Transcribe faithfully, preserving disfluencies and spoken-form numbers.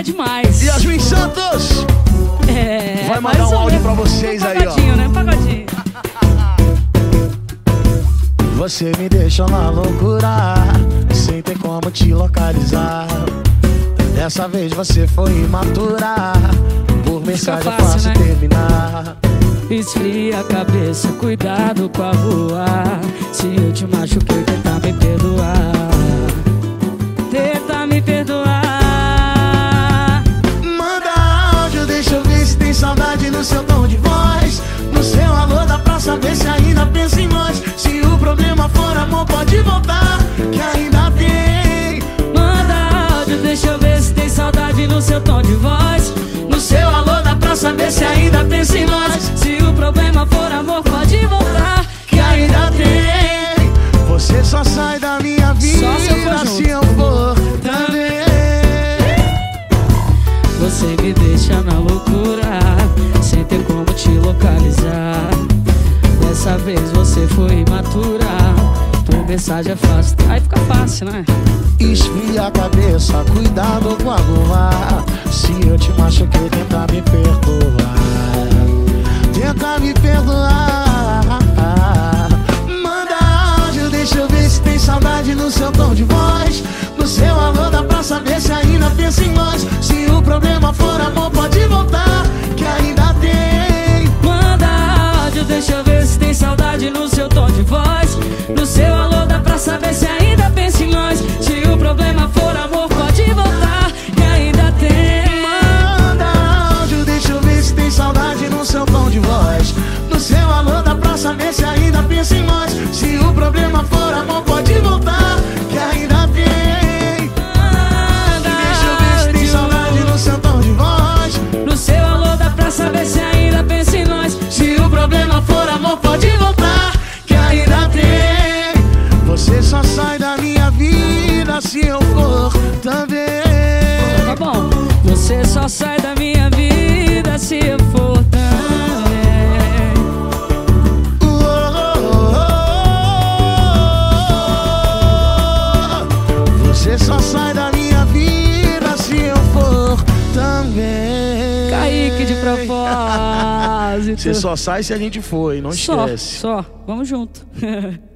demais. Yasmin Santos É, vai mandar um áudio pra vocês um aí, ó. pagodinho, né? Pagodinho. Você me deixou na loucura, sem ter como te localizar. Dessa vez você foi imatura, por mensagem é fácil, fácil né? terminar. Esfria a cabeça, cuidado com a rua. Se eu te machuquei, tenta me perdoar. Tenta me perdoar. Manda áudio, deixa eu ver se tem saudade no seu tom de voz. No seu alô dá pra saber se ainda pensa em nós. Se o problema for amor, pode voltar, que ainda tem. Manda áudio, deixa eu ver se tem saudade no seu tom de voz. No seu alô dá pra saber se ainda pensa em nós. Se o problema for amor, pode voltar, que ainda tem. Você só sai da minha vida Só se eu for se eu for também. Você me deixa na loucura, sem ter como te localizar. Dessa vez você foi imatura, tua mensagem é fácil. Aí fica fácil, né? Esfria a cabeça, cuidado com a lua. Se eu te machuquei, tenta me perdoar. Tenta me perdoar. Manda áudio, deixa eu ver se tem saudade no seu tom de voz. No seu alô dá pra saber se ainda pensa em nós. Se o problema for amor, pode voltar, que ainda tem. Manda áudio, deixa eu ver se tem saudade no seu tom de voz. No seu alô dá pra saber se ainda pensa em nós. Se o problema for amor, pode voltar, que ainda tem. Manda áudio, deixa eu ver se tem saudade no seu tom de voz. No seu alô dá pra saber se ainda pensa em nós. Se o problema for amor, pode voltar, que ainda tem. Deixa eu ver se tem saudade no seu tom de voz. No seu alô dá pra saber se ainda pensa em nós. Se o problema for amor, pode voltar, que ainda tem. Você só sai da minha vida se eu for também. Tá bom. Você só sai da minha vida se eu for também. Oh, oh, oh, oh. Você só sai da minha vida se eu for também. Kaique de propósito. Você só sai se a gente for, e não Só, esquece. só. Vamos junto.